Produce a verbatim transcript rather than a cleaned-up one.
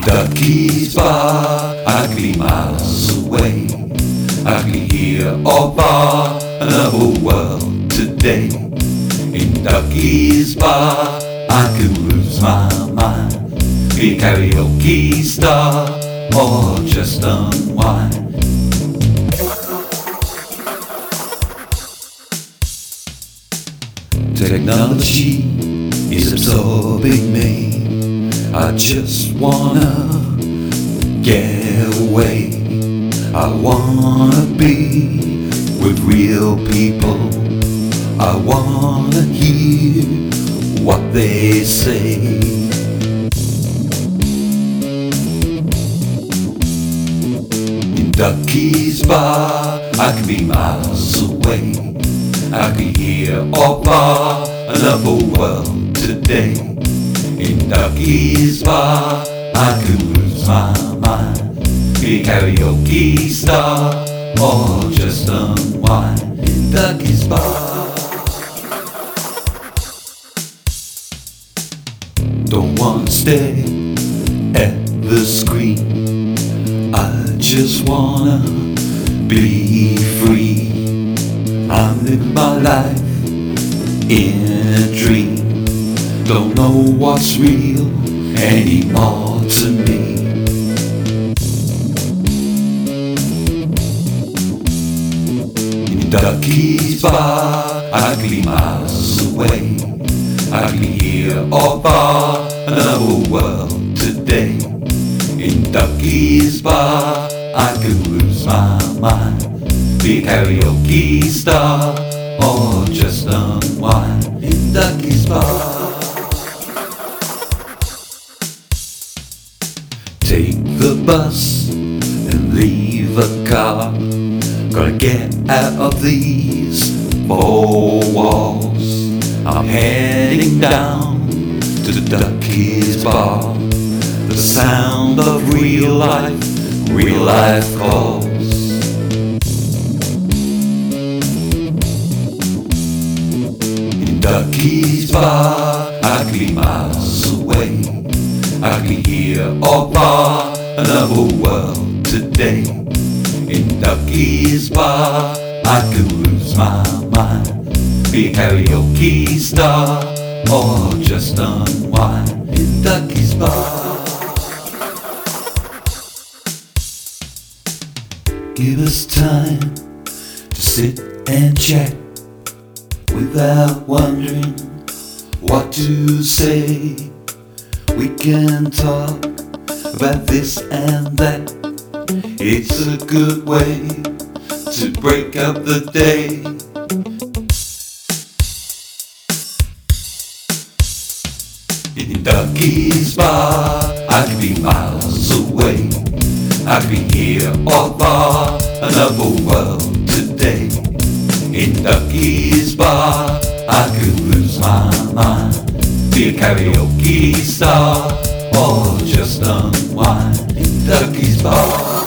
Ducky's bar, I could be miles away. I could hear or bar another world today. In Ducky's bar, I could lose my mind, be a karaoke star, or just unwind. Technology is absorbing me. I just wanna get away. I wanna be with real people. I wanna hear what they say. In Ducky's bar, I could be miles away. I could hear or bar another world today. In Ducky's bar, I could lose my mind, be a karaoke star, or just unwind. In Ducky's bar, don't wanna stay at the screen. I just wanna be free. I'm living my life in a dream. Don't know what's real anymore to me. In Ducky's bar, I could be miles away. I could hear or bar another world today. In Ducky's bar, I could lose my mind, be a karaoke star, or just unwind. In Ducky's bar, take the bus and leave a car. Gotta get out of these four walls. I'm heading down to the Ducky's bar. The sound of real life, real life calls. In Ducky's bar, I could be miles away. I could hear or bar another world today. In Ducky's bar, I could lose my mind, be a karaoke star, or just unwind. In Ducky's bar, give us time to sit and chat without wondering what to say. We can talk about this and that. It's a good way to break up the day. In Ducky's bar, I could be miles away. I could hear or bar another world today. In Ducky's bar, I could lose my mind, be a karaoke star, or just unwind. In Ducky's bar.